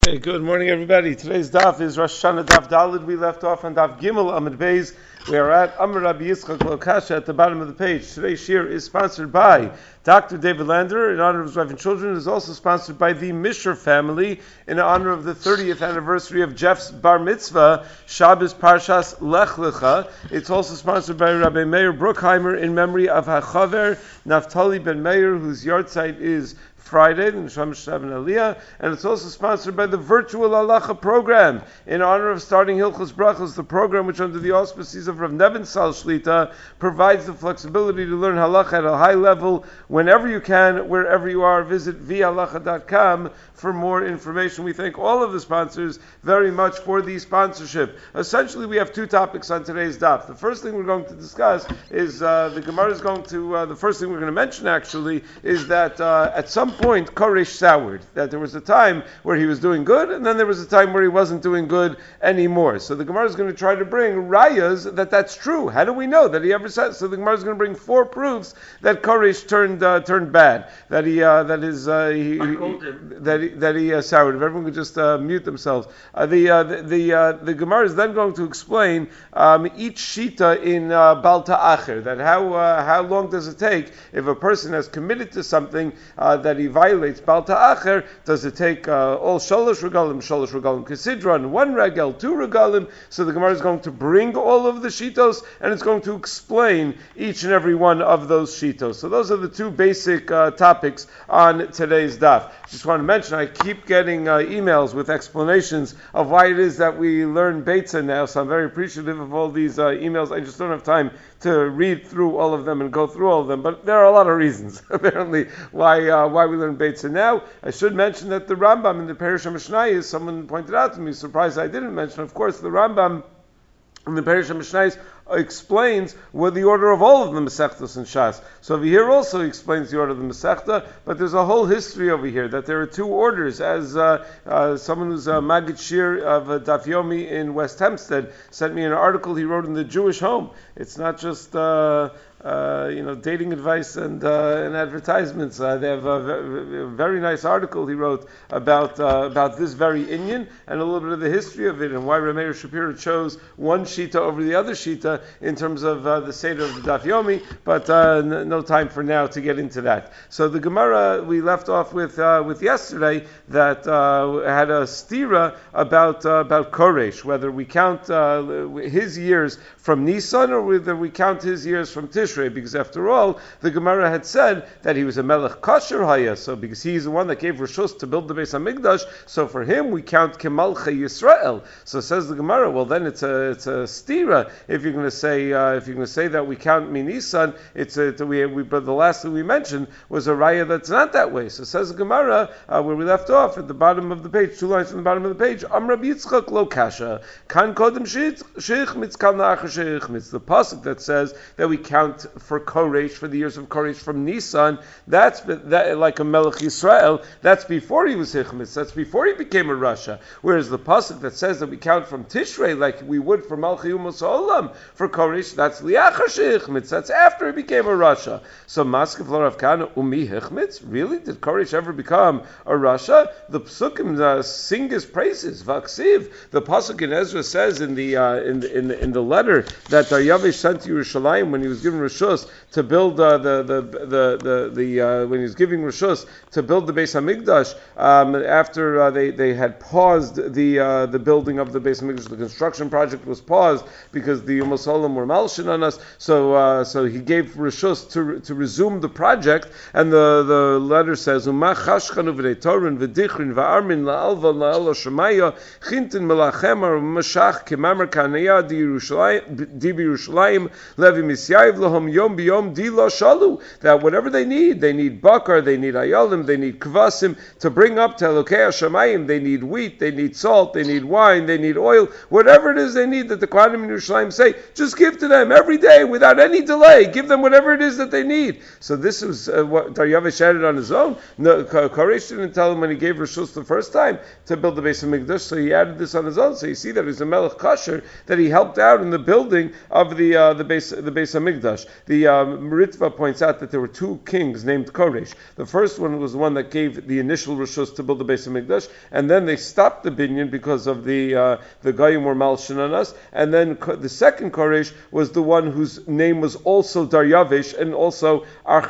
Hey, good morning, everybody. Today's daf is Rosh Hashanah daf Dalid. We left off on daf Gimel Amud Beis. We are at Amar Rabbi Yitzchak Lokasha at the bottom of the page. Today's shir is sponsored by Dr. David Lander in honor of his wife and children. It is also sponsored by the Misher family in honor of the 30th anniversary of Jeff's bar mitzvah, Shabbos Parshas Lech Lecha. It's also sponsored by Rabbi Meir Bruckheimer in memory of Hachaver Naftali ben Meir, whose yahrzeit is Friday, the Neshama Shtav and Aliyah, and it's also sponsored by the Virtual Halacha program in honor of starting Hilchos Brachos, the program which under the auspices of Rav Nevin Sal Shlita provides the flexibility to learn Halacha at a high level whenever you can, wherever you are. Visit vhalacha.com for more information. We thank all of the sponsors very much for the sponsorship. Essentially, we have two topics on today's daf. The first thing we're going to discuss is the Gemara is going to, the first thing we're going to mention actually is that at some point Koresh soured, that there was a time where he was doing good and then there was a time where he wasn't doing good anymore. So the Gemara is going to try to bring rayas that that's true. How do we know that he ever said? So the Gemara is going to bring four proofs that Koresh turned bad, that he soured. If everyone could just mute themselves. The Gemara is then going to explain each shita in Balta Acher, that how long does it take if a person has committed to something that he violates Balta Acher? Does it take all Sholosh Regalim Kesidron, one Regel, two Regalim? So the Gemara is going to bring all of the shitos and it's going to explain each and every one of those shitos. So those are the two basic topics on today's daf. Just want to mention, I keep getting emails with explanations of why it is that we learn Beitzah now, so I'm very appreciative of all these emails. I just don't have time to read through all of them and go through all of them, but there are a lot of reasons, apparently, why we learn Beitzah now. I should mention that the Rambam in the Perish HaMishnayos, someone pointed out to me, surprised I didn't mention, of course, the Rambam in the Perish HaMishnayos explains what the order of all of the Masechtas and Shas. So over here also he explains the order of the Masechta, but there's a whole history over here that there are two orders. As someone who's a Magid Shir of Daf Yomi in West Hempstead sent me an article he wrote in the Jewish Home. It's not just dating advice and advertisements. They have a very nice article he wrote about this very inyan and a little bit of the history of it and why Rameir Shapiro chose one shita over the other shita in terms of the Seder of the Daf Yomi, but no time for now to get into that. So the Gemara we left off with yesterday that had a stira about Koresh, whether we count his years from Nisan or whether we count his years from Tishrei, because after all, the Gemara had said that he was a Melech Kasher Haya, so because he's the one that gave Rishus to build the Beis HaMikdash, so for him we count Kemalcha Yisrael. So says the Gemara, well then it's a stira if you're going to say that we count Minisan. But the last thing we mentioned was a raya that's not that way. So says the Gemara where we left off at the bottom of the page, 2 lines from the bottom of the page. Am Rabbi Yitzchak lo kasha kan kodem sheichmitz kan la'achar sheichmitz. The pasuk that says that we count for Koresh, for the years of Koresh from Nisan, that's like a Melech Yisrael. That's before he was Hichmitz. That's before he became a Rasha. Whereas the pasuk that says that we count from Tishrei, like we would for Malchi Umos Olam, for Koresh, that's Liachar Sheichmitz. That's after he became a Rasha. So Maskav Lorav Kana Umi Hichmitz. Really, did Koresh ever become a Rasha? The Psukim sing his praises. Vaksiv. The pasuk in Ezra says in the letter that Daryavish sent to Yerushalayim when he was given Rishus to build when he was giving Rishus to build the Beis Hamikdash after they had paused the building of the Beis Hamikdash. The construction project was paused because the Umas Olam were malshin on us. So he gave Rishus to resume the project, and the letter says Umach Chashchanu v'dei Torin v'dichrin v'armin la'alva la'ala shemaya chintin melachem mashach kemamar kanaya di Yerushalayim levi misyayiv lahom yom biyom di lo shalu. That whatever they need bakar, they need ayolim, they need kvasim to bring up to Elokei Hashamayim. They need wheat, they need salt, they need wine, they need oil, whatever it is they need that the Kohanim in Yerushalayim say, just give to them every day without any delay. Give them whatever it is that they need. So this was what Daryavish added on his own. No, Koresh didn't tell him when he gave Rishus the first time to build the Beis Hamikdash, so he added this on his own. So you see that he's a Melech Kasher, that he helped out in the building of the Beis Hamikdash. The Ritva points out that there were two kings named Koresh. The first one was the one that gave the initial rishus to build the Beis Hamikdash, and then they stopped the binyan because of the Goyim were malshin on us. And then the second Koresh was the one whose name was also Daryavish and also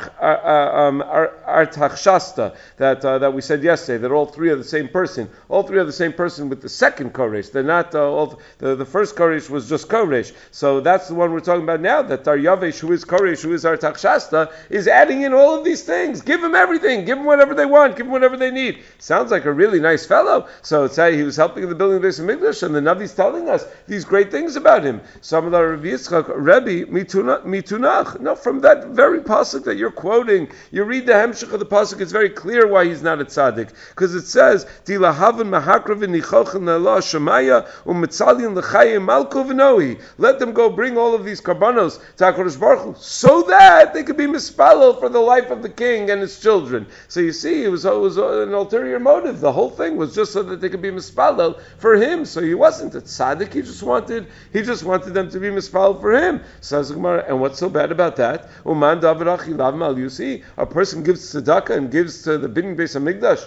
Artaxshasta, that we said yesterday, that all three are the same person. All three are the same person with the second Koresh. They're not the first Koresh was just Koresh. So that's the one we're talking about now, that Daryavish, who is Koresh, who is Artaxshasta, is adding in all of these things. Give them everything. Give them whatever they want. Give them whatever they need. Sounds like a really nice fellow. So it's he was helping in the building of the Beis Hamikdash, and the Navi's telling us these great things about him. Some of the Rabbi Yitzchak, Rebbe, mitunach. No, from that very pasuk that you're quoting, you read the hemshech of the pasuk, it's very clear why he's not a tzaddik. Because it says, Dilahavan mahakravin nichochan le'Elah shemaya u'metzalin l'chayim malko v'nohi. Let them go bring all of these karbanos to HaKadosh Baruch Hu, so that they could be mispalel for the life of the king and his children. So you see, it was an ulterior motive. The whole thing was just so that they could be mispalel for him. So he wasn't a tzaddik. He just wanted them to be mispalel for him. Says the Gemara, and what's so bad about that? Uman davarach ilav mal yusi. A person gives tzedakah and gives to the binyan Beis Hamikdash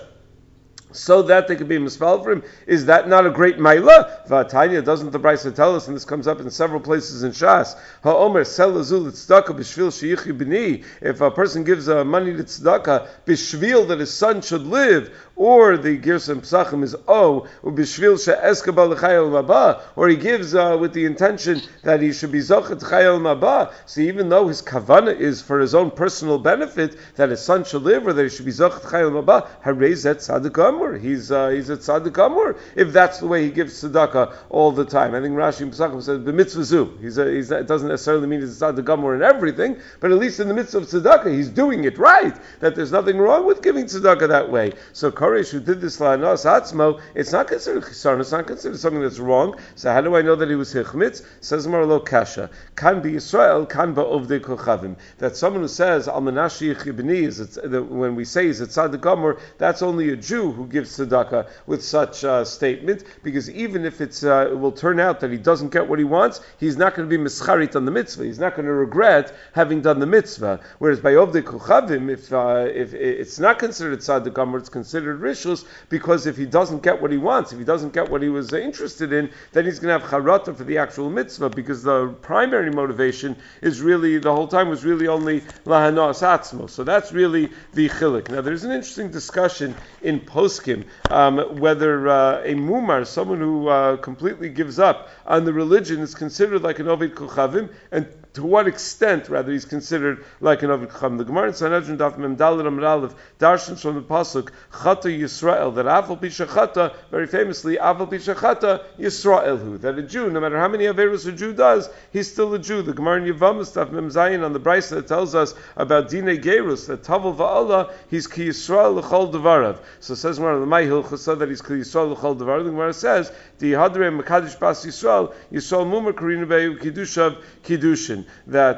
so that they could be mispal for him. Is that not a great maila? V'atanya, doesn't the Brisa tell us, and this comes up in several places in Shas, ha'omer sel azul tzedakah b'shvil sheyichi b'ni. If a person gives money to tzedakah b'shvil that his son should live, or the Girsam Psachim is b'shvil she'eska b'lechayel maba, or he gives with the intention that he should be zochet chayel maba. So even though his kavana is for his own personal benefit, that his son should live, or that he should be zochet chayel maba, harei zet tzaddik amur. He's a tzaddik amur if that's the way he gives tzedakah all the time. I think Rashi in Pesachim says b'mitzvah zu. It doesn't necessarily mean he's a tzaddik amur in everything, but at least in the midst of tzedakah, he's doing it right. That there's nothing wrong with giving tzedakah that way. So Koresh, who did this la'anas atzmo, it's not considered chisarn. It's not considered something that's wrong. So how do I know that he was hichmitz? Says Marlo Kasha. Kan be Yisrael, kan ba ovdei kochavim. That someone who says al menashi yechibni is when we say he's a tzaddik amur, that's only a Jew who gives tzedakah with such a statement, because even if it will turn out that he doesn't get what he wants, he's not going to be mischarit on the mitzvah. He's not going to regret having done the mitzvah. Whereas by ovdei kochavim, if it's not considered tzaddik amur, it's considered rishus, because if he doesn't get what he wants, if he doesn't get what he was interested in, then he's going to have charata for the actual mitzvah, because the primary motivation is really, the whole time was really only lahanos atzmo. So that's really the chilik. Now there's an interesting discussion in poskim whether a mumar, someone who completely gives up on the religion, is considered like an ovid kochavim, and to what extent, rather, he's considered like an ovid kochavim. The Gemara in Sanhedrin Daf Mem Daled Amud Aleph darshans from the pasuk Chata Yisrael, that Aval Bishachata, very famously Aval Bishachata Yisraelhu, that a Jew, no matter how many averus a Jew does, he's still a Jew. The Gemara in Yevamos Daf Mem Zayin on the Brisa that tells us about Dinei Gerus, that Tavel Va'ala, he's Ki Yisrael L'chol Devarav. So it says Gemara L'may Hilchasa that he's Ki Yisrael L'chol Devarav. The Gemara says Di Hadrei Mekadosh Bas Yisrael Mumar Karina Be'u Kiddushav Kiddushin. That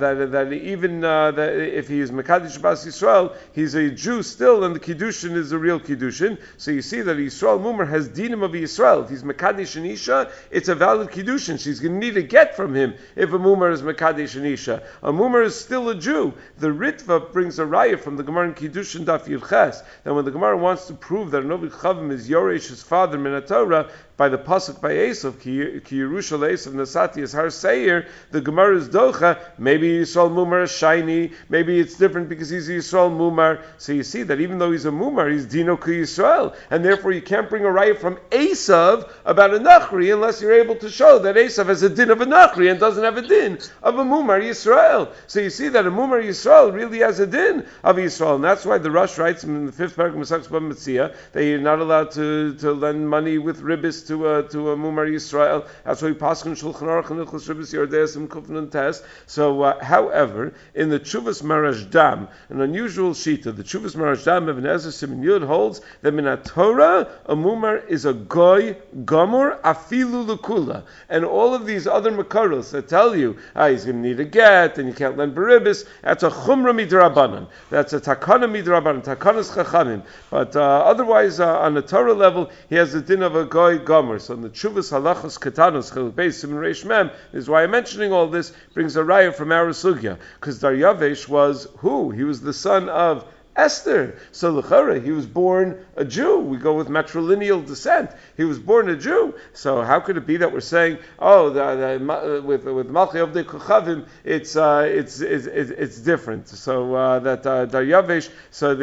even that if he is Mekadosh Bas Yisrael, he's a Jew still, and the Kiddushin is a real Kiddushin. So you see that Yisrael Mumar has dinim of Yisrael. If he's Mekadosh and Isha, it's a valid Kiddushin. She's going to need a get from him if a Mumar is Mekadosh and Isha. A Mumar is still a Jew. The Ritva brings a raya from the Gemara in Kiddushin Daf Yirches, that when the Gemara wants to prove that an Ovid Chavim is Yoresh, his father, Minatorah, by the pasuk by Esav, Ki Yerusha Esav Nasati is Har Seir, the Gemara is Docha, maybe Yisrael Mumar is shiny, maybe it's different because he's Yisrael Mumar. So you see that even though he's a Mumar, he's Dino Ki Yisrael, and therefore you can't bring a raya from Esav about a Nachri unless you're able to show that Esav has a din of a Nachri and doesn't have a din of a Mumar Yisrael. So you see that a Mumar Yisrael really has a din of Yisrael, and that's why the Rosh writes in the 5th paragraph of Masechus Bava Metzia that you're not allowed to lend money with ribbis to a Mumar Yisrael. That's why we pass on Shulchan Aruch and Hilchos Ribbis Yordeis and Kufnan Test. So, however, in the Tshuvas Marashdam, an unusual shita, the Tshuvas Marashdam of Ezer Siman Yud holds that Minat Torah a Mumar is a goy gomor afilu l'kula, and all of these other makaros that tell you he's going to need a get and you can't lend beribis, that's a chumra midrabanan. That's a takana midrabanan, takanas chachamim. But otherwise, on a Torah level, he has the din of a goy gomor. So in the Tshuvas Halachos Ketanos Chiluk Beis Siman Reish Mem is why I'm mentioning all this, brings a raya from our sugya, because Daryavesh was who? He was the son of Esther. So l'chara, he was born a Jew. We go with matrilineal descent. He was born a Jew. So how could it be that we're saying, with Malchi of the Kochavim, it's different. So that Daryavesh, so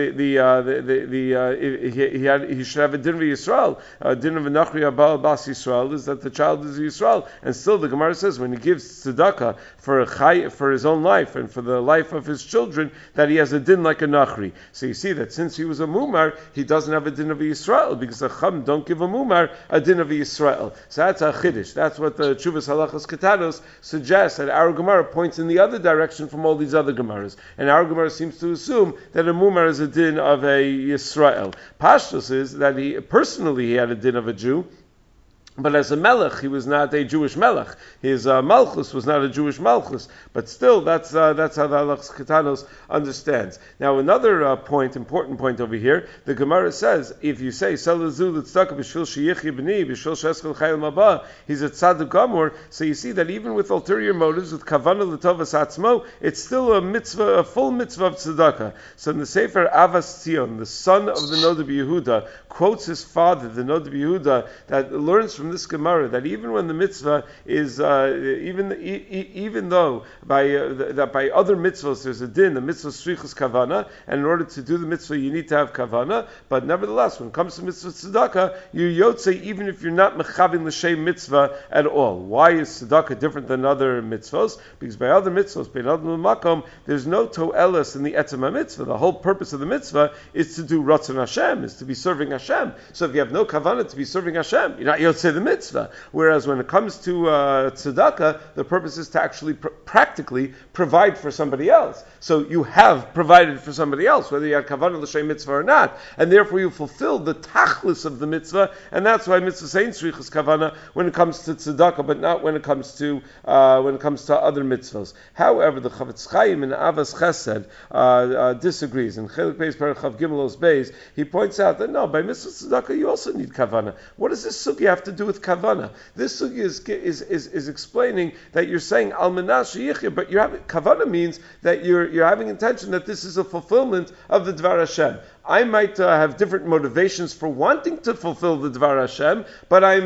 he should have a din of Yisrael. A din of Nachri Abal Bas Yisrael is that the child is Yisrael, and still the Gemara says when he gives tzedakah for his own life and for the life of his children, that he has a din like a Nachri. So you see that since he was a mumar, he doesn't have a din of Yisrael, because the Chum don't give a mumar a din of Yisrael. So that's a chiddush. That's what the Chuvas Halachas Ketanos suggests, that our Gemara points in the other direction from all these other Gemaras. And our Gemara seems to assume that a mumar is a din of a Yisrael. Pashtus is that he had a din of a Jew, but as a melech, he was not a Jewish melech. His malchus was not a Jewish malchus. But still, that's how the Halachas Ketanos understands. Now, another important point over here, the Gemara says, if you say, Selazu l'tzedakah b'shvil sheyichyi b'ni, b'shvil she'eskel chayil maba, he's a tzaddik gamor, so you see that even with ulterior motives, with kavana l'tovas atzmo, it's still a mitzvah, a full mitzvah of tzedakah. So in the Sefer Avas Tzion, the son of the Nodab Yehuda, quotes his father, the Nodab Yehuda, that learns from this Gemara that even when the mitzvah is even though by other mitzvahs there's a din, the mitzvah strichus kavana, and in order to do the mitzvah you need to have kavana, but nevertheless when it comes to mitzvah tzedakah, you yotze even if you're not mechavin l'shem mitzvah at all. Why is tzedakah different than other mitzvahs? Because by other mitzvahs, bein adam l'makom, there's no to'elas in the etzem mitzvah. The whole purpose of the mitzvah is to do ratzon Hashem, is to be serving Hashem. So if you have no kavana to be serving Hashem, you're not yotze the mitzvah. Whereas when it comes to tzedakah, the purpose is to actually practically provide for somebody else. So you have provided for somebody else, whether you had kavanah l'shem mitzvah or not, and therefore you fulfill the tachlis of the mitzvah, and that's why mitzvah saying tzrichas kavanah when it comes to tzedakah, but not when it comes to other mitzvahs. However, the Chavetz Chaim in Avas Chesed disagrees. In Chelik Beis Perek Chav Gimel Os Beis, he points out that no, by mitzvah tzedakah you also need kavanah. What does this sugya have to do with kavana? This sugya is explaining that you're saying almanah sheyichya, but kavana means that you're having intention that this is a fulfillment of the Dvar Hashem. I might have different motivations for wanting to fulfill the Dvar Hashem, but I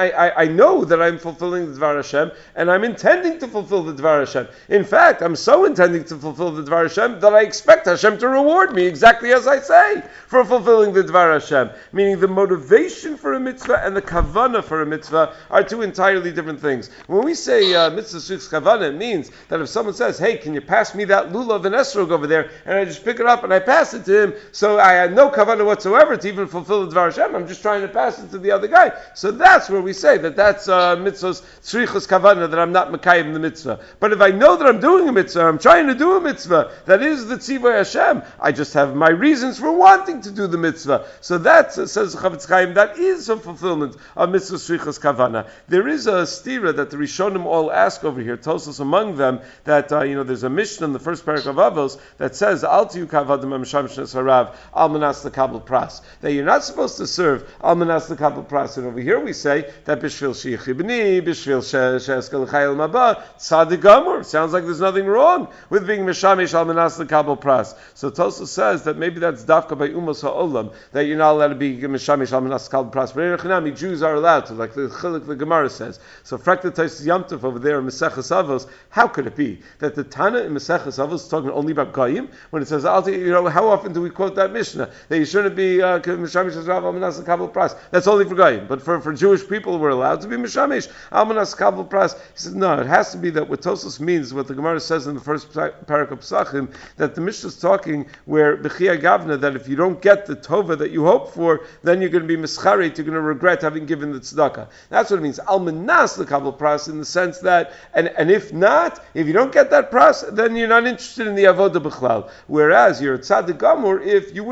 know that I'm fulfilling the Dvar Hashem, and I'm intending to fulfill the Dvar Hashem. In fact, I'm so intending to fulfill the Dvar Hashem that I expect Hashem to reward me exactly as I say for fulfilling the Dvar Hashem. Meaning the motivation for a mitzvah and the kavanah for a mitzvah are two entirely different things. When we say mitzvah strichus kavanah, it means that if someone says, hey, can you pass me that lulav and esrog over there, and I just pick it up and I pass it to him, so I had no kavanah whatsoever to even fulfill the Dvar Hashem. I'm just trying to pass it to the other guy. So that's where we say that's mitzvah's tzrichas kavanah, that I'm not mekayim the mitzvah. But if I know that I'm doing a mitzvah, I'm trying to do a mitzvah, that is the tzivay Hashem, I just have my reasons for wanting to do the mitzvah. So that, says Chavetz Chaim, that is a fulfillment of mitzvah tzrichas kavanah. There is a stira that the Rishonim all ask over here, Tosfos among them, that there's a Mishnah in the first parak of Avos that says, Al tiyu kavadim ha'misham shnes harav almanas l'kabel pras, that you're not supposed to serve almanas l'kabel pras. And over here we say that b'shvil sheyichyi b'ni, b'shvil she'eskel chayil maba, tzaddik gamur. Sounds like there's nothing wrong with being mishamish almanas l'kabel pras. So Tosfos says that maybe that's dafka by umos ha'olam, that you're not allowed to be mishamish almanas l'kabel pras. But in Jews are allowed to, like the Chilik the Gemara says. So Frekta Tais Yom Tov over there in Maseches Avos, how could it be that the Tana in Maseches Avos is talking only about Goyim when it says, how often do we quote that Mishnah? That you shouldn't be Mishamish Rav Almanas Kabel Pras. That's only for Goyim. But for Jewish people, we're allowed to be Mishamish Almanas Kabel Pras. He says, no, it has to be that what Tosfos means, what the Gemara says in the first parak of Psachim, that the Mishnah is talking where B'chia Gavna, that if you don't get the Tova that you hope for, then you're going to be Mischarit, you're going to regret having given the tzedakah. That's what it means. Almanas l'kabel pras, in the sense that, and if not, if you don't get that pras, then you're not interested in the avodah b'chlal. Whereas you're a tzaddik gamur if you wouldn't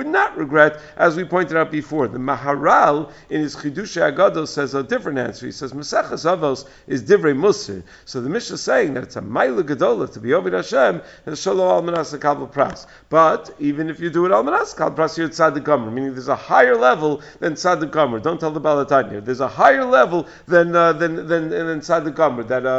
would not regret, as we pointed out before. The Maharal in his Chidushei Agadol says a different answer. He says Maseches Avos is Divrei Musar. So the Mishnah is saying that it's a Maila Gedola to be Oved Hashem and Shalom Al Manas Kabel Pras. But even if you do it Al Manas Kabel Pras, you're Tzaddik Gomer, meaning there's a higher level than Tzaddik Gomer. Don't tell the Balatanya. There's a higher level than Tzaddik Gomer.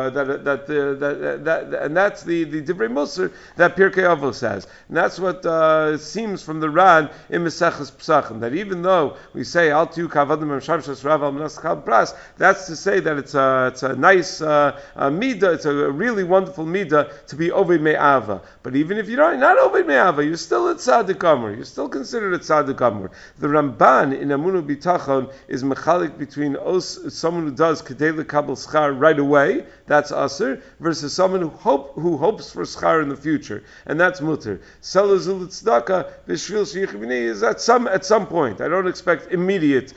And that's the Divrei Musar that Pirkei Avos has. And that's what seems from the Ran in Maseches Pesachim, that even though we say Al Tiyu Kavadim Mesham Shas Rav Al Manas Kabel Pras, that's to say that it's a nice midah, it's a really wonderful midah to be Oved Me'ava. But even if you're not Oved Me'ava, you're still a Tzaddik Gomer. You're still considered a Tzaddik Gomer. The Ramban in Amunu B'Tachon is mechalik between someone who does Kedei L'Kabel Schar right away, that's Aser, versus someone who hopes for Schar in the future, and that's Mutter. Selazul Tzedakah B'Shvil Sheyichim B'nei is at some point. I don't expect immediate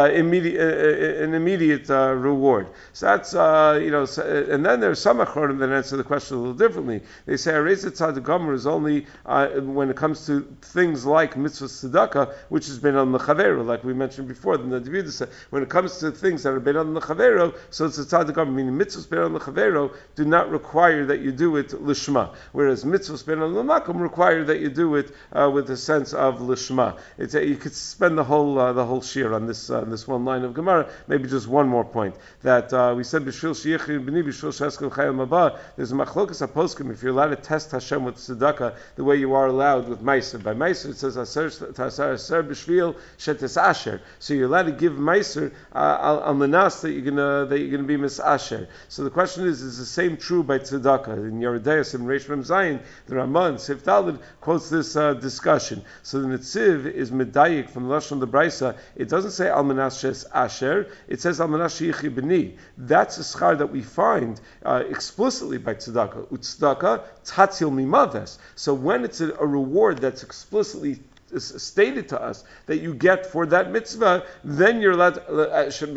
reward. So that's and then there's some achronim that answer the question a little differently. They say Areza Tzaddik Gomer is only when it comes to things like mitzvah tzedakah, which has been on the chavero, like we mentioned before. The Nadividah said when it comes to things that are been on the chavero, so it's a tzaddik gomer. Meaning mitzvahs been on the chavero do not require that you do it lishma, whereas mitzvahs been on the makom require that you do it with a sense of lishma. You could spend the whole shir on this one line of Gemara. Maybe just one more point that we said b'shvil sheyichim b'ni b'shvil sheskel chayim haba. There's a machlokas aposkim if you're allowed to test Hashem with tzedakah the way you are allowed with meiser. By meiser it says aser b'shvil shetes asher. So you're allowed to give meiser al manas that you're gonna be misasher. So the question is the same true by tzedakah? In Yeridayas and Reish Mem Zayin, the Ramban Sif Daled quotes this discussion. So the Netziv is medayik from the Lashon the Brisa. It doesn't say al manas shes asher. It says al manas sheyichi b'ni. That's a schar that we find explicitly by tzedakah. Utzedakah tatzil mimaves. So when it's a reward that's explicitly stated to us that you get for that mitzvah, then you're allowed that's all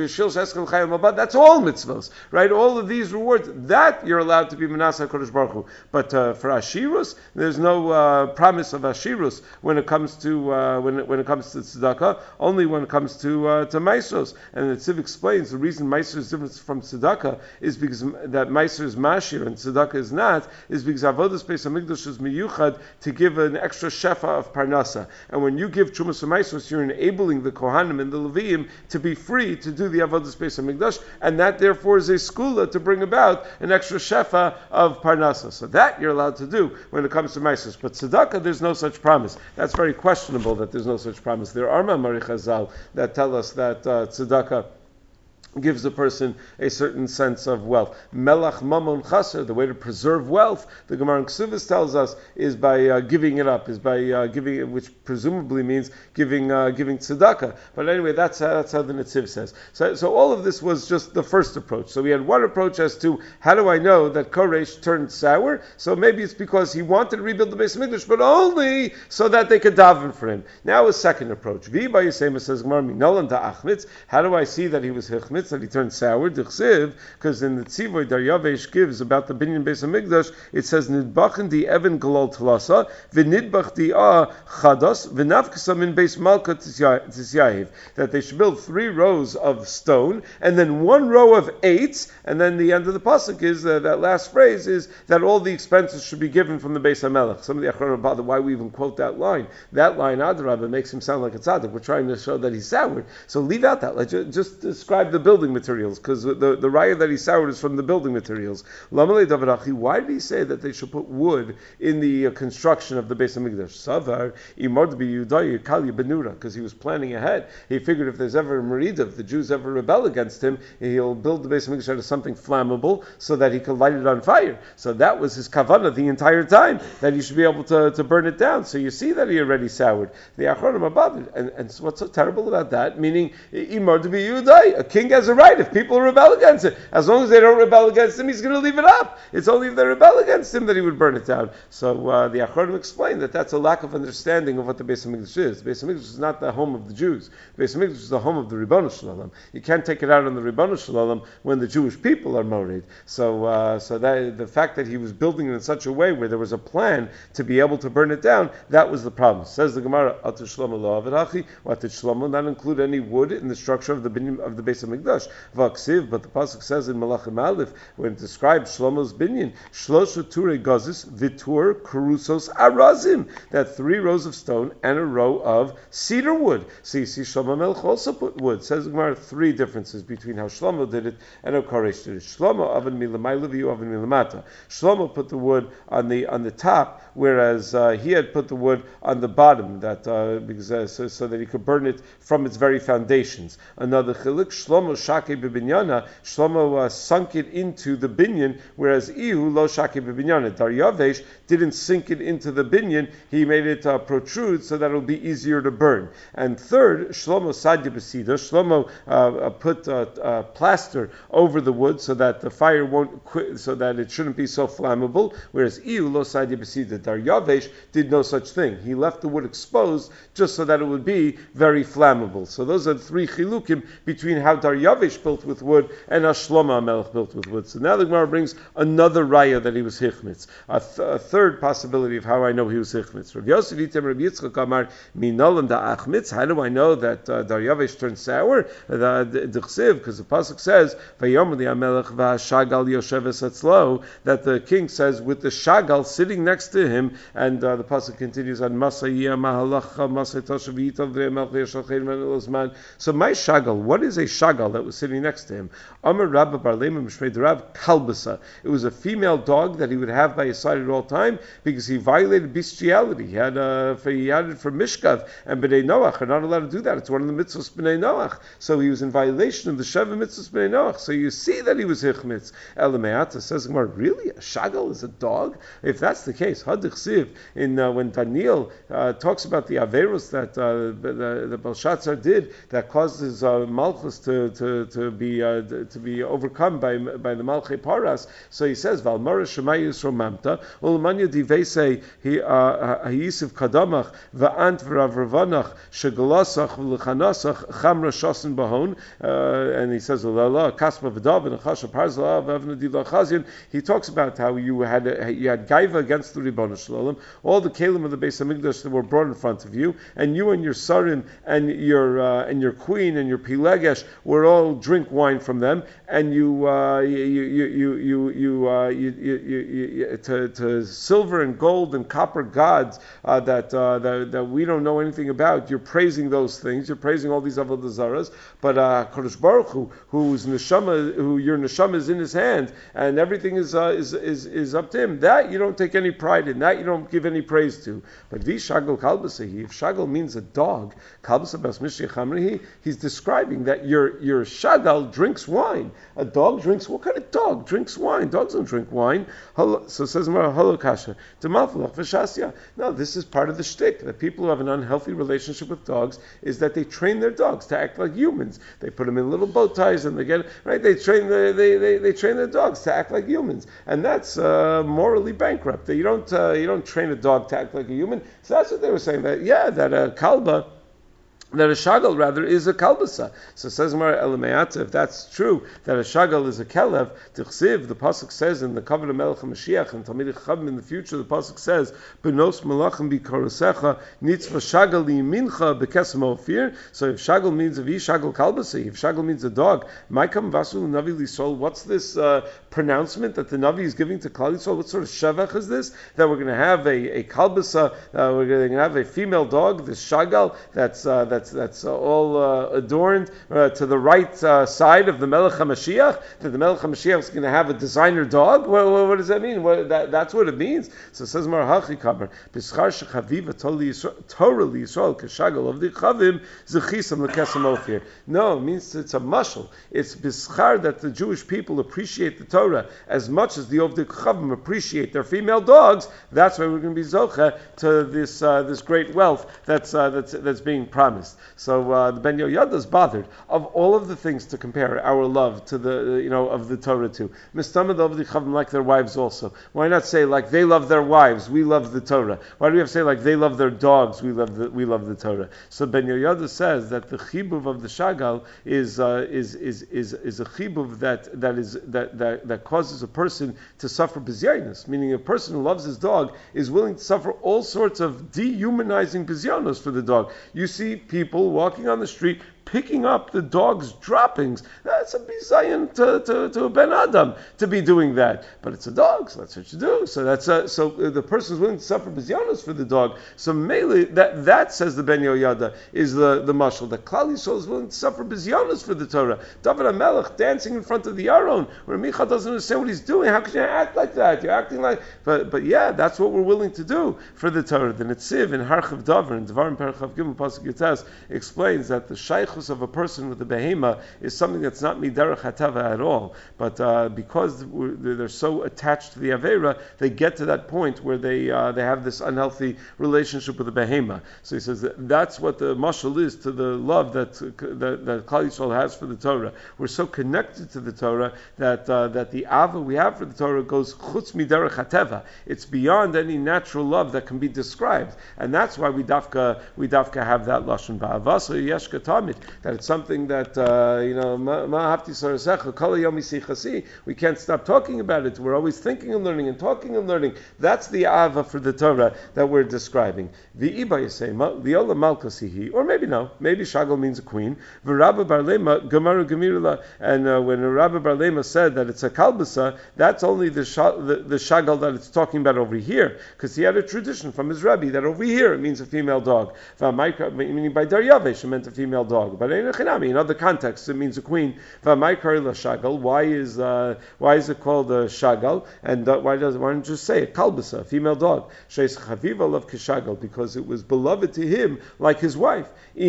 mitzvahs, right? All of these rewards, that you're allowed to be Manasseh HaKadosh Baruch Hu. But for Ashirus, there's no promise of Ashirus when it comes to when it comes to tzedakah, only when it comes to Maisros. And the Tziv explains the reason Maisros is different from tzedakah is because that Maisros is Mashir and tzedakah is not, is because Avodas Beis HaMikdash is miyuchad to give an extra shefa of parnasa. And when you give Trumas U'Maisros, you're enabling the Kohanim and the Leviim to be free to do the Avodas Beis HaMikdash, and that therefore is a skula to bring about an extra shefa of Parnasa. So that you're allowed to do when it comes to Maisros. But Tzedakah, there's no such promise. That's very questionable that there's no such promise. There are Ma'amari Chazal that tell us that Tzedakah gives a person a certain sense of wealth. Melach mamon chaser, the way to preserve wealth, the Gemara in Ksuvos tells us, is by giving it up, is by giving it, which presumably means giving tzedakah. But anyway, that's how the Netziv says. So all of this was just the first approach. So we had one approach as to how do I know that Koresh turned sour? So maybe it's because he wanted to rebuild the Beis Hamikdash, but only so that they could daven for him. Now a second approach. V'ba Yisema says Gemara Minolan ta'achmitz. How do I see that he was hichmitz? That he turned sour, because in the Tzivoy Daryavesh gives about the Binyan Beis Hamikdash, it says Nidbachen di Evan Galal Tlasa, v'nidbach di Chadas, v'navkasam in Beis Malka Tisyahiv, that they should build 3 rows of stone and then 1 row of 8, and then the end of the pasuk is that last phrase is that all the expenses should be given from the Beis HaMelech. Some of the Achronim bother why we even quote that line. That line, Adrabah, makes him sound like a tzaddik. We're trying to show that he's soured. So leave out that. Just describe the building materials, because the raya that he soured is from the building materials. Why did he say that they should put wood in the construction of the Beis Hamikdash? Savar because he was planning ahead. He figured if there's ever a merida, if the Jews ever rebel against him, he'll build the Beis Hamikdash out of something flammable so that he could light it on fire. So that was his kavanah the entire time, that he should be able to burn it down. So you see that he already soured. The Achronim above it. And what's so terrible about that? Meaning, a king has has a right if people rebel against it. As long as they don't rebel against him, he's going to leave it up. It's only if they rebel against him that he would burn it down. So the Achronim explained that that's a lack of understanding of what the Beis Hamikdash is. The Beis Hamikdash is not the home of the Jews. The Beis Hamikdash is the home of the Ribbonu Shalom. You can't take it out on the Ribbonu Shalom when the Jewish people are morid. So that the fact that he was building it in such a way where there was a plan to be able to burn it down, that was the problem. Says the Gemara, Atu Shlomo lo averachi, what did Shlomo not include any wood in the structure of the binyan of the Beis Hamikdash? Vaksiv, but the pasuk says in Malachim Aleph when it describes Shlomo's binyan, Shloshu Ture Gazis Vitur Kurusos Arazim, that 3 rows of stone and a row of cedar wood. So you see Shlomo Melech also put wood. Says the Gemara 3 differences between how Shlomo did it and how Koresh did it. Shlomo Aven Milamayla V'yu Aven Milamata. Shlomo put the wood on the top, whereas he had put the wood on the bottom, that because so that he could burn it from its very foundations. Another chiluk, Shlomo Shake Bibinyana, Shlomo sunk it into the binyan, whereas Ihu Lo Shake Bibinyana. Daryavesh didn't sink it into the binyan, he made it protrude so that it will be easier to burn. And third, Shlomo Sadya Besida, Shlomo put plaster over the wood so that the fire won't quit, so that it shouldn't be so flammable, whereas Ihu Lo Sadya Besida, Daryavesh did no such thing. He left the wood exposed just so that it would be very flammable. So those are the 3 chilukim between how Daryavesh built with wood and how Shlomo HaMelech built with wood. So now the Gemara brings another raya that he was hichmitz. A third possibility of how I know he was hichmitz. Rav Yosef Yitem Rav Yitzchak Amar Minolan da Achmitz. How do I know that Daryavesh turned sour? The Chsiv, because the pasuk says Vayomer li HaMelech v'Shagal Yosheves Etzlo, that the king says with the Shagal sitting next to him, and the pasuk continues on Masayia Mahalacha Masay Toshav Yitav V'Melech V'Yashal Osman. So my shagal, what is a shagal that was sitting next to him? Amar Rabba Bar Lema Mishmei Rab Kalbasa. It was a female dog that he would have by his side at all time because he violated bestiality. He had it for Mishkav, and Bnei Noach are not allowed to do that. It's one of the mitzvahs Bnei Noach. So he was in violation of the Sheva mitzvahs Bnei Noach. So you see that he was hichmitz. Elameata says, really? A shagal is a dog? If that's the case, Hadichsiv, in when Daniel talks about the Averos that the Belshazzar did that caused his Malchus to be overcome by the Malchei Paras. So he says, Valmara Shemayis Romamta, Ulmanya Divese Hayisiv Kadamach, Va'ant V'Ravravanach, Shegalasach V'Lechanasach, Chamra Shosen Bahon, and he says, Lala, Kaspa V'Dav, and Chasha Parzala, V'Avna Dila Chazian. He talks about how you had Gaiva against the Ribbonu Shalom, all the Kalim of the Beis Hamikdash that were brought in front of you, and you and your Sarim and your queen and your Pilegesh were all drink wine from them, and to silver and gold and copper gods that we don't know anything about. You're praising those things. You're praising all these avodah zaras. But Kodesh Baruch Hu, whose neshama, who your neshama is in his hand, and everything is up to him. That you don't take any pride in. That you don't give any praise to. But Vishagol Kalbasahi, if Shagol means a dog, Kalbasa Bas Mishich Hamrihi, he's describing that your Shagal drinks wine. A dog drinks, what kind of dog drinks wine? Dogs don't drink wine. So says Mara Halokasha, Demalfalach Vashasya. No, this is part of the shtick. That people who have an unhealthy relationship with dogs is that they train their dogs to act like humans. They put them in little bow ties and they get right. They train their dogs to act like humans, and that's morally bankrupt. You don't train a dog to act like a human. So that's what they were saying. That a kalba, that a shagal rather is a kalbasa. So says Gemara Elameata, if that's true, that a shagal is a kelev, tichsiv, the pasuk says in the Kavod Melech HaMashiach and Talmidei Chacham in the future, the pasuk says, Benos Malachim Bikorasecha Nitzva Shagal Yimincha Bekesem Ofir. So if shagal means if shagal kalbasa, if shagal means a dog, Maikam Vasu Navi Lisol, what's this pronouncement that the Navi is giving to Klal Yisrael? What sort of shevach is this? That we're going to have a kalbasa, we're going to have a female dog, this shagal, that's all adorned to the right side of the Melech HaMashiach, that the Melech HaMashiach is going to have a designer dog? What does that mean? That's what it means. So it says, Marahachi Kamer, B'schar shechaviva Torah liyisrael k'shagal of the chavim zechisam l'kesem ofir. No, it means it's a mashal. It's b'schar that the Jewish people appreciate the Torah as much as the Ovdei Chavim appreciate their female dogs. That's why we're going to be zocha to this great wealth that's being promised. past. So the Ben Yoyada is bothered of all of the things to compare our love to the of the Torah to. Mistamad of the Chavim like their wives also. Why not say like they love their wives, we love the Torah? Why do we have to say like they love their dogs, we love the Torah? So Ben Yoyada says that the chibuv of the shagal is a chibuv that causes a person to suffer bizyanos, meaning a person who loves his dog is willing to suffer all sorts of dehumanizing bizyanos for the dog. You see people walking on the street picking up the dog's droppings. That's a bizayon to a ben adam to be doing that. But it's a dog, so that's what you do. So the person is willing to suffer bizyanos for the dog. So mainly that says the Ben Yoyada is the mashal. That Klal Yisrael is willing to suffer bizyanos for the Torah. David HaMelech dancing in front of the Aron, where Micha doesn't understand what he's doing. How can you act like that? You're acting like... But yeah, that's what we're willing to do for the Torah. The Netziv in Harchav Davar, in Devarim Perchav Gimel Pasuk Yotes, explains that the shaychus of a person with a behema is something that's not miderech hatava at all. But because they're so attached to the avera, they get to that point where they have this unhealthy relationship with the behema. So he says that's what the mashal is to the love that Klal Yisrael has for the Torah. We're so connected to the Torah that the ava we have for the Torah goes chutz miderech hateva. It's beyond any natural love that can be described, and that's why we dafka have that lashon ba'avasa yeshka tamid. That it's something that we can't stop talking about it. We're always thinking and learning and talking and learning. That's the ava for the Torah that we're describing. V'iba yisema liola malkasihi, or maybe no, maybe shagal means a queen. V'Rabba Bar Lema Gemara Gemirla, and when Rabba Bar Lema said that it's a kalbasa, that's only the shagal that it's talking about over here, because he had a tradition from his rabbi that over here it means a female dog. Meaning by Daryavesh it meant a female dog. But in other contexts, it means a queen. Why is it called a shagal? And why don't you just say a kalbasa, a female dog? Because it was beloved to him like his wife.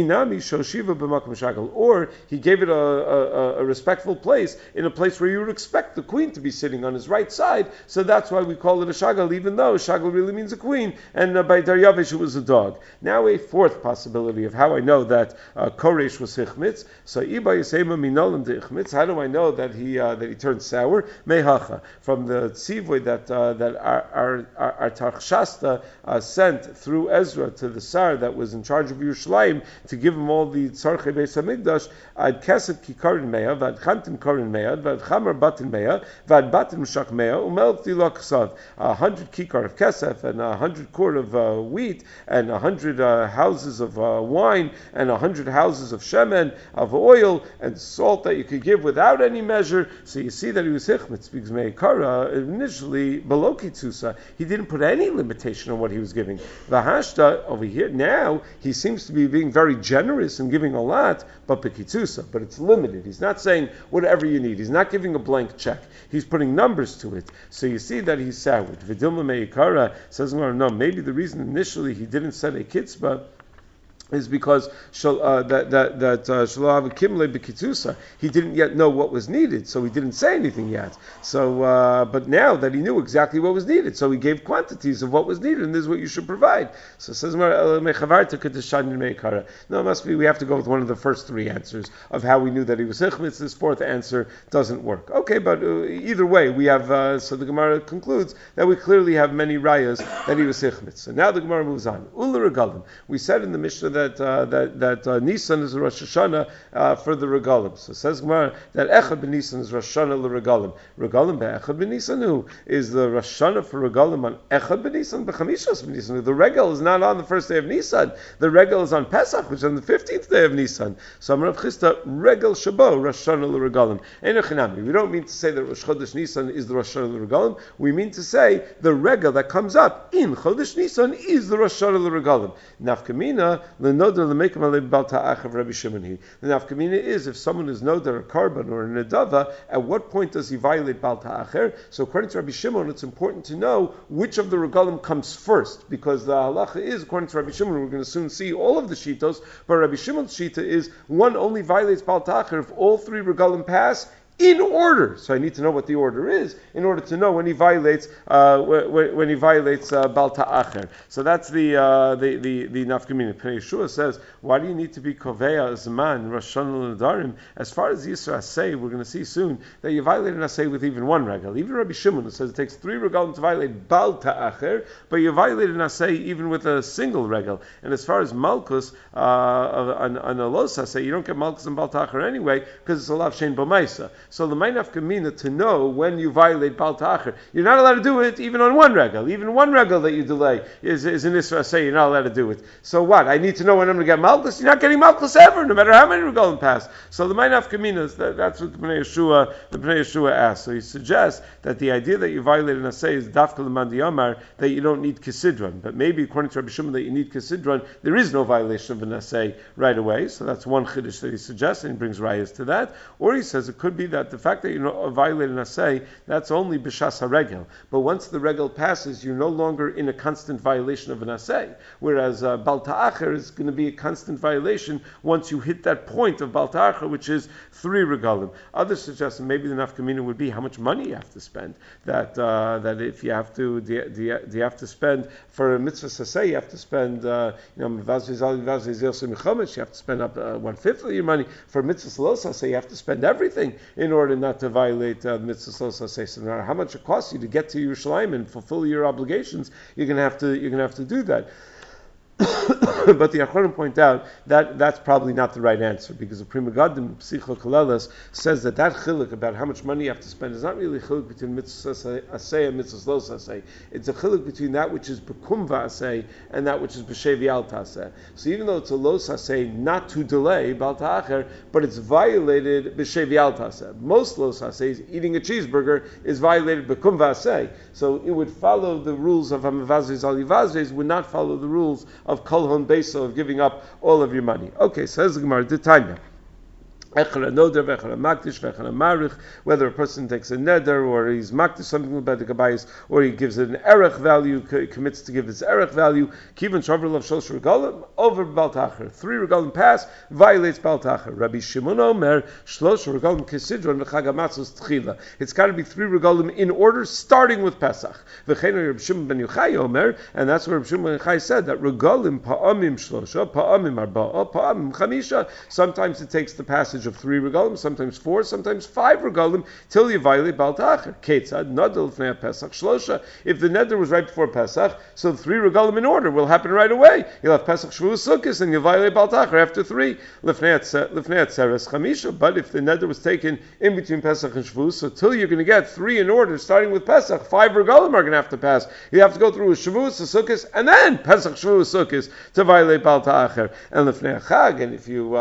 Or he gave it a respectful place in a place where you would expect the queen to be sitting on his right side. So that's why we call it a shagal, even though shagal really means a queen, and by Daryavish it was a dog. Now a fourth possibility of how I know that Koresh was hichmitz. So iba yisema minolim de hichmitz. How do I know that he turned sour? Mehacha, from the tzivui that our Tarchshasta sent through Ezra to the Sar that was in charge of Yerushalayim to give him all the tzarchei Beis Hamikdash. Ad kesef kikarin meya, vad chantim karin meya, vad chamar batin meya, vad batin mshach meya, umel tilak ksav. 100 kikar of kesef and 100 quart of wheat and 100 houses of wine and 100 houses of shemen, of oil and salt that you could give without any measure. So you see that he was hichmitz because meikara initially below kitzusa he didn't put any limitation on what he was giving. Vahashta over here now he seems to be being very generous and giving a lot, but bekitzusa, but it's limited. He's not saying whatever you need. He's not giving a blank check. He's putting numbers to it. So you see that he's soured. Vidilma meikara says no. Maybe the reason initially he didn't set a kitzbah is because Shalav Kimle B'Kitzusa, he didn't yet know what was needed, so he didn't say anything yet. So, but now that he knew exactly what was needed, so he gave quantities of what was needed, and this is what you should provide. So it says, no, it must be we have to go with one of the first three answers of how we knew that he was hichmitz. This fourth answer doesn't work. Okay, but either way, we have, so the Gemara concludes that we clearly have many rayas that he was hichmitz. So now the Gemara moves on. Ula regalim. We said in the Mishnah that Nisan is Rosh Hashanah for the regalim. So it says Gemara that Echad ben Nisan is Rosh Hashanah le regalim. Regalim be'Echad ben Nisan who is the Rosh Hashanah for regalim on Echad ben Nisan b'Chamishas ben Nisan. The regal is not on the first day of Nisan. The regal is on Pesach, which is on the 15th day of Nisan. So Amar Rav Chisda regal shabo Rosh Hashanah le regalim. We don't mean to say that Rosh Chodesh Nisan is the Rosh Hashanah le regalim. We mean to say the regal that comes up in Chodesh Nisan is the Rosh Hashanah le regalim. Nafkamina the nafkamina is if someone is nodar a carbon or a nedava, at what point does he violate Bal Ta'acher? So according to Rabbi Shimon, it's important to know which of the regalim comes first, because the halacha is, according to Rabbi Shimon, we're going to soon see all of the shitos, but Rabbi Shimon's shita is one only violates Bal Ta'acher if all three regalim pass in order. So I need to know what the order is in order to know when he violates Bal Ta'acher. So that's the nafkamina. Pnei Yeshua says, why do you need to be Kovea Zman Rosh Hashanah Nadarim? As far as Yisra Asay, we're going to see soon that you violate an Asay with even one regal. Even Rabbi Shimon, who says it takes 3 regalim to violate Bal Ta'acher, but you violate an Asay even with a single regal. And as far as Malkus, on a Los Asay, you don't get Malkus and Bal Ta'acher anyway, because it's a lav shein b'maisa. So the Ma'inaf Kamina, to know when you violate Bal Ta'acher, you're not allowed to do it even on one regal. Even one regal that you delay is an Isra Asay, you're not allowed to do it. So what? I need to know when I'm going to get Malkus? You're not getting Malkus ever, no matter how many regalim pass. So the Ma'inaf Kamina, that's what the Pnei Yeshua asks. So he suggests that the idea that you violate an Asay is Dafka L'man Diyamar, that you don't need Kisidron. But maybe according to Rabbi Shimon that you need Kisidron, there is no violation of an Asay right away. So that's one Chiddush that he suggests, and he brings rayas to that. Or he says it could be that the fact that you violate an Asay, that's only B'shas HaRegel. But once the Regel passes, you're no longer in a constant violation of an Asay. Whereas Bal Ta'acher is going to be a constant violation once you hit that point of Bal Ta'acher, which is 3 regalim. Others suggest maybe the nafkamina would be how much money you have to spend. That if you have to, do you have to spend for a mitzvah saseh, you have to spend, you have to spend up 1/5 of your money. For mitzvah salos saseh, you have to spend everything in order not to violate mitzvah salos saseh. So no matter how much it costs you to get to Yerushalayim and fulfill your obligations, you're going to have to do that. But the Achronim point out that that's probably not the right answer, because the Pri Megadim Psicho Kalelas says that chiluk about how much money you have to spend is not really a chiluk between mitzvah asay and mitzvah los asay. It's a chiluk between that which is bekumva asay and that which is b'shevi al taseh. So even though it's a los asay not to delay bal ta'acher, but it's violated b'shevi al taseh. Most los asays, eating a cheeseburger, is violated bekumva asay. So it would follow the rules of hamavazes al yivazes, would not follow the rules of kol hon beso, of giving up all of your money. Okay, says the Gemara, the Tanya. Whether a person takes a neder, or he's makdish something about the gabayis, or he gives it an erech value, commits to give its erech value, kivan shavrul of shlosh regalim over bal ta'acher. 3 regalim pass, violates bal ta'acher. Rabbi Shimon Omer shlosh regalim kisidron v'chag hamatzos tchila. It's got to be 3 regalim in order, starting with Pesach. V'chein Rabbi Shimon ben Yochai Omer, and that's what Rabbi Shimon ben Yochai said, that regalim pa'amim shlosha, pa'amim arba'a, pa'amim chamisha. Sometimes it takes the passage of 3 regalim, sometimes 4, sometimes 5 regalim, till you violate Bal Ta'acher. Ketzad nadel l'fnei Pesach shlosha. If the neder was right before Pesach, so 3 regalim in order will happen right away. You'll have Pesach Shavuos Sukkos, and you'll violate Bal Ta'acher after 3. L'fnei Atzeres Chamisha. But if the neder was taken in between Pesach and Shavuos, so till you're going to get 3 in order, starting with Pesach, 5 regalim are going to have to pass. You have to go through a Shavuos, a Sukkos, and then Pesach Shavuos Sukkos to violate Bal Ta'acher. And l'fnei Chag, and if you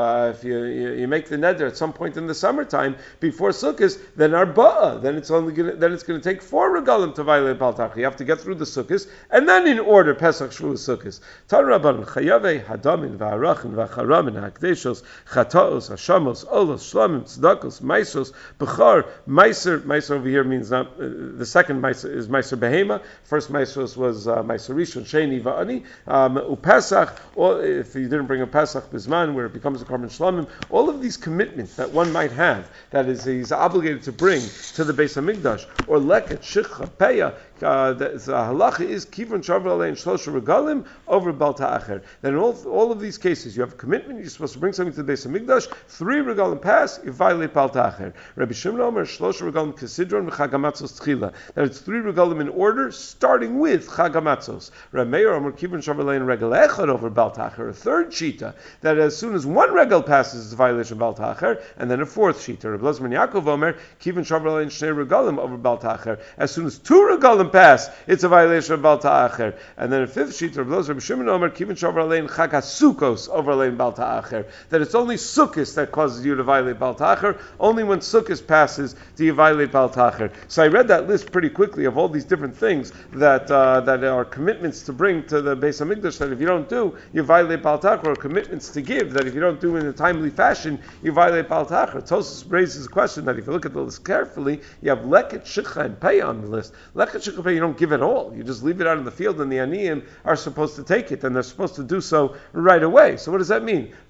make the neder at some point in the summertime before Sukkot, then Arba'a, then it's going to take 4 regalim to violate Bal Ta'acher. You have to get through the Sukkot, and then in order Pesach Shavuos Sukkos. Tan Rabban Chayave Hadamin Va'arachin Va'charamin Hakdeshos Chataos Hashamos Olos Shlamim Tzedakos Maisos Bechar Meiser over here means not the second Meiser is Meiser Behema. First Meiser was Meiser Rishon Sheni Va'ani Upesach. Or if you didn't bring a Pesach Bisman where it becomes a Korban Shlamim, all of these commitments that one might have, that is, he's obligated to bring to the Beis Hamikdash, or leket, shikha, peya, the halacha is kivon shavar alein shlosha regalim over Bal Ta'acher. Then in all of these cases, you have a commitment, you're supposed to bring something to the Beis Hamikdash, 3 regalim pass, you violate Bal Ta'acher. Rabbi Shimon Omer shlosha regalim kisidron v'chag hamatzos tchila. That it's 3 regalim in order, starting with chag hamatzos. Rabbi Meir Omer kivon shavar alein regal echad over Bal Ta'acher. A third shita, that as soon as 1 regal passes, it's a violation of Bal Ta'acher, and then a 4th shita. Rabbi Lozman Yaakov Omer kivon shavar alein shnei regalim over Bal Ta'acher. As soon as 2 regalim pass, it's a violation of Bal Ta'acher. And then a 5th sheet of Rabbi Shimon Omer Kivin Shavar Alein Chag HaSukkos over Alein Bal Ta'acher. That it's only Sukkos that causes you to violate Bal Ta'acher. Only when Sukkos passes do you violate Bal Ta'acher. So I read that list pretty quickly of all these different things that are commitments to bring to the Beis Hamikdash that if you don't do, you violate Bal Ta'acher, or commitments to give that if you don't do in a timely fashion, you violate Bal Ta'acher. Tosfos raises a question that if you look at the list carefully, you have Leket, Shikha, and Pei on the list. Leket, Shikha, Pei, you don't give at all. You just leave it out in the field, and the Aniyim are supposed to take it, and they're supposed to do so right away. So what does that mean?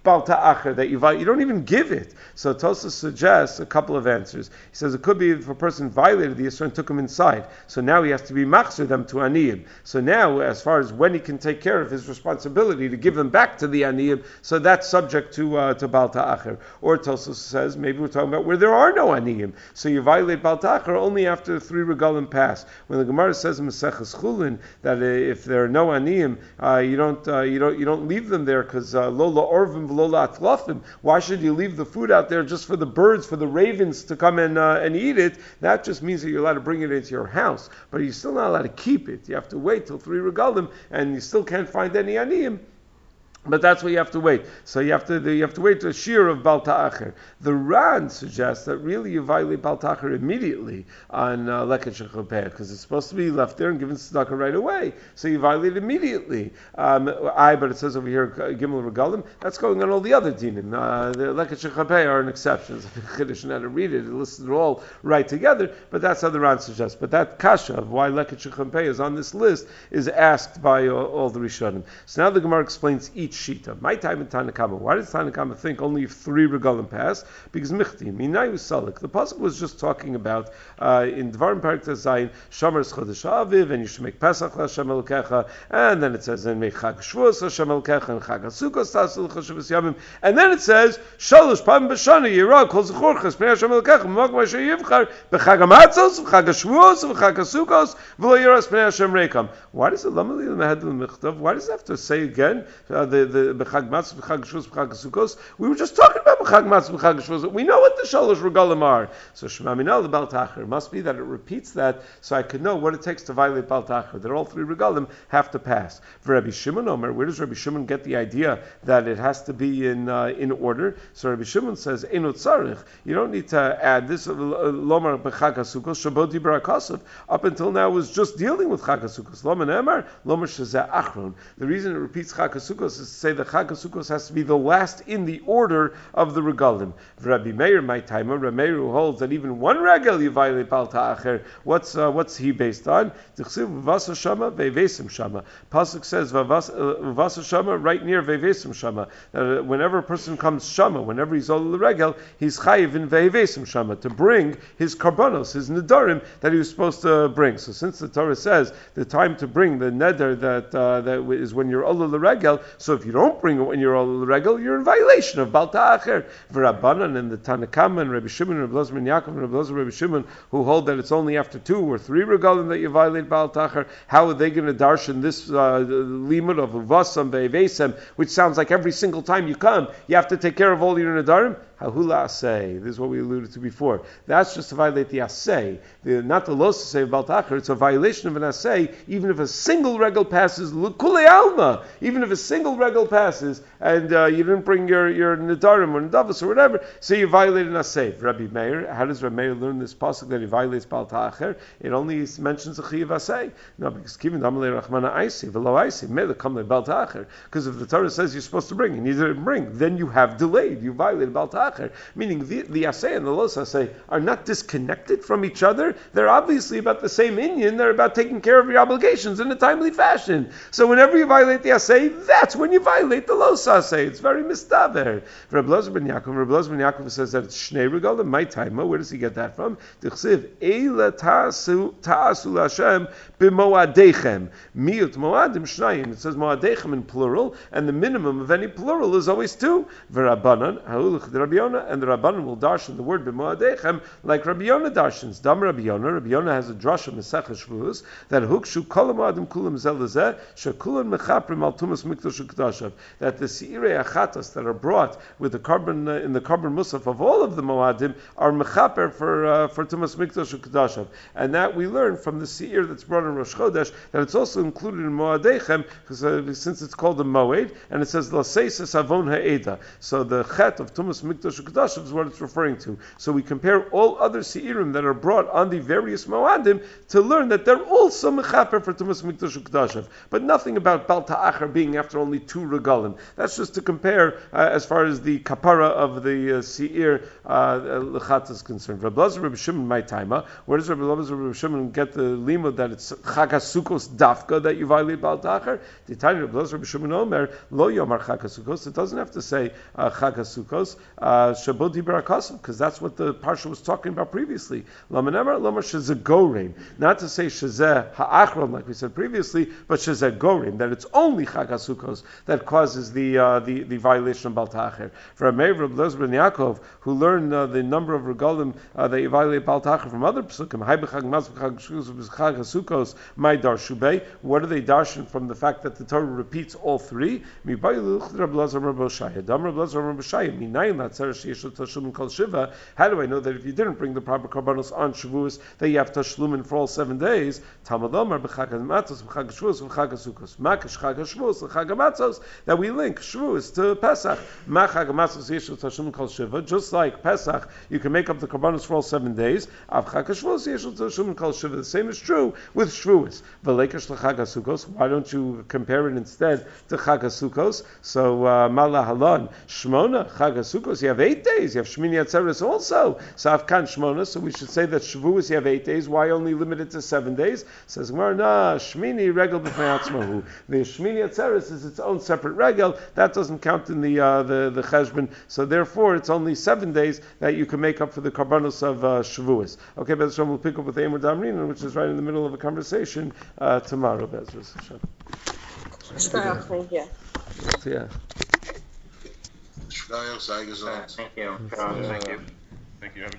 Bal Ta'achar that you don't even give it. So Tosfos suggests a couple of answers. He says it could be if a person violated the Yisra and took him inside. So now he has to be machzir them to Aniyim. So now, as far as when he can take care of his responsibility to give them back to the Aniyim, so that's subject to Bal Ta'achar. Or Tosfos says, maybe we're talking about where there are no Aniyim. So you violate Bal Ta'achar only after the 3 regalim pass. When the Gemara says in Maseches Chulin that if there are no Aniyim, you don't leave them there because Lola Orvim V'Lola Atlafim. Why should you leave the food out there just for the birds, for the ravens to come and eat it? That just means that you're allowed to bring it into your house, but you're still not allowed to keep it. You have to wait till 3 regalim, and you still can't find any Aniyim. But that's what you have to wait. So you have to wait to a shear of Bal Ta'achar. The Ran suggests that really you violate Bal Ta'achar immediately on Leket Shechopeh, because it's supposed to be left there and given tzedakah right away. So you violate immediately. But it says over here Gimel Regalim. That's going on all the other dinim. The Leket Shechopeh are an exception. Chiddush and how to read it. It lists it all right together. But that's how the Ran suggests. But that kasha of why Leket Shechopeh is on this list is asked by all the Rishonim. So now the Gemara explains each shita. My time in Tanakama. Why does Tanakama think only if 3 regalim pass? Because michti minayu salik. The pasuk was just talking about in Dvarim Parak Zayin Shomer Chodesh Aviv, and you should make Pesach Hashem Elokecha, and then it says and make Chag Shavuos Hashem Elokecha and Chag Hasukos Tasul Chashavos Yamim, and then it says Shalosh Pam B'Shana Yirah Kol Zechorchas Pnei Hashem Elokecha M'Makom Asher Yivchar B'Chag HaMatzos V'Chag HaShavuos V'Chag Hasukos V'Lo Yiras Pnei Hashem Reikam. Why does it Lamali L'Mehad L'Michtav? Why does it have to say again the B'Chag Matzos B'Chag Shavuos B'Chag Hasukos? We were just talking about B'Chag Matzos B'Chag Shavuos. We know what the Shalosh Regalim are. So Shema Minal the Bal Ta'achar must be that it repeats that, so I could know what it takes to violate Bal Ta'achar. That all 3 regalim have to pass. For Rabbi Shimon Omer, where does Rabbi Shimon get the idea that it has to be in order? So Rabbi Shimon says, Einot Tzarich. You don't need to add this Lomar B'Chag HaSukos Shabbat Dibra HaKasav. Up until now, it was just dealing with Chag HaSukos. Lomar Ne'emar Lomar Shezeh Achron. The reason it repeats Chag HaSukos is to say that Chag HaSukos has to be the last in the order of the regalim. Rabbi Meir, my timer, Rabbi Meir who holds that even 1 regel you violate Bal Ta'achar. What's he based on? Pasuk says Vavasa Shama right near Vevesim Shama. Whenever a person comes Shama, whenever he's all the regel, he's chayiv in Vevesim Shama to bring his karbanos, his nedarim that he was supposed to bring. So since the Torah says the time to bring the neder that is when you're all the regel, so if you don't bring it when you're all the regel, you're in violation of Bal Ta'achar. V'Rabbanan and the Tanakama and Rabbi Shimon and Rabbi Elazar and Yaakov and Rabbi Elazar and Rabbi Shimon who hold that it's only after 2 or 3 regalim that you violate Bal Ta'achar. How are they going to darshan this limud of Uvasam Ve'evesem, which sounds like every single time you come, you have to take care of all your nedarim? Hahula asay. This is what we alluded to before. That's just to violate the asay. Not the los to say of Bal Ta'achar. It's a violation of an asay, even if a single regel passes, l'kulei alma. Even if a single regel passes, and you didn't bring your nedarim or nedavos or whatever, so you violate an asay. Rabbi Meir, how does Rabbi Meir learn this pasuk that he violates Bal Ta'achar? It only mentions a chiyav asay. No, because given damalei rachmana aisi v'lo aisi mele kamle Bal Ta'achar. Because if the Torah says you're supposed to bring and you didn't bring, then you have delayed. You violated Bal Ta'achar. Meaning the asay and the los asay are not disconnected from each other. They're obviously about the same inyan. They're about taking care of your obligations in a timely fashion. So whenever you violate the asay, that's when you violate the los asay. It's very mistaver. Rabbi Elazar ben Yaakov says that it's shnei regalim. My time. Where does he get that from? T'chsiv eila ta'asu l'Hashem b'moadechem miut moadim shnayim. It says moadechem in plural, and the minimum of any plural is always 2. V'Rabbanan ha'ulach Rabbi Yonah, and the Rabbanan will darshan the word b'moadechem like Rabbi Yonah darshans. Dam Rabbi Yonah. Rabbi Yonah has a drasha Mesechus Shavuos that hukshu kol ha'moadim kulam zelazeh shekulan mechaprim al tumas mikdash ukdashav. That the seirei achatas that are brought with the carbon in the carbon musaf of all of the moadim are mechaper for tumas mikdash ukdashav, and that we learn from the seir that's brought in Rosh Chodesh that it's also included in moadechem because since it's called a moed and it says laseis avon ha'eda. So the chet of tumas mikdash ukdashav is what it's referring to. So we compare all other seirim that are brought on the various moadim to learn that they're also mechaper for tumas mikdash ukdashav, but nothing about Bal Ta'achar being after only 2 2 regalim. That's just to compare as far as the kapara of the seir lechatz is concerned. Rabbi Elazar, Rabbi Shimon, my timer. Where does Rabbi Elazar, Rabbi Shimon get the limud that it's Chag HaSukkos dafka that you violate Baal Ta'achar? The Tanya Rabbi Elazar, Rabbi Shimon Omer lo yomar Chag HaSukkos. It doesn't have to say Chag HaSukkos Shabbat Dibra Kasim, because that's what the parsha was talking about previously. Lamanemar Lomar Shezeh Gorein, not to say Shezeh Ha'achron like we said previously, but Shezeh Gorein, that it's only Chag HaSukkos that causes the violation of Baal Ta'achar. For Meir Rabbi Elazar ben Yaakov, who learned the number of regalim that you violate Baal Ta'achar from other psukim, Chag HaSukkos, my darshubei. What are they darshan from the fact that the Torah repeats all three? How do I know that if you didn't bring the proper karbanos on Shavuos, that you have tashlumin for all 7 days? That we link Shavuos to Pesach. Just like Pesach, you can make up the karbanos for all 7 days. The same is true with Shavuos. Why don't you compare it instead to Chag HaSukkos? So Malahalon Shmona Chag HaSukkos, you have 8 days. You have Shmini Atzeres also. So Avkan Shmona. So we should say that Shavuos you have 8 days. Why only limit it to 7 days? Says Gemara, nah, Shmini regel b'fnei atzmahu. The Shmini Atzeres is its own separate regel. That doesn't count in the cheshbon. So therefore, it's only 7 days that you can make up for the karbanos of Shavuos. Okay, Bez Hashem, we'll pick up with Eimer Damrin, which is right in the middle of a conversation tomorrow. Bez Hashem. Thank you. Yeah. Thank you. Thank you.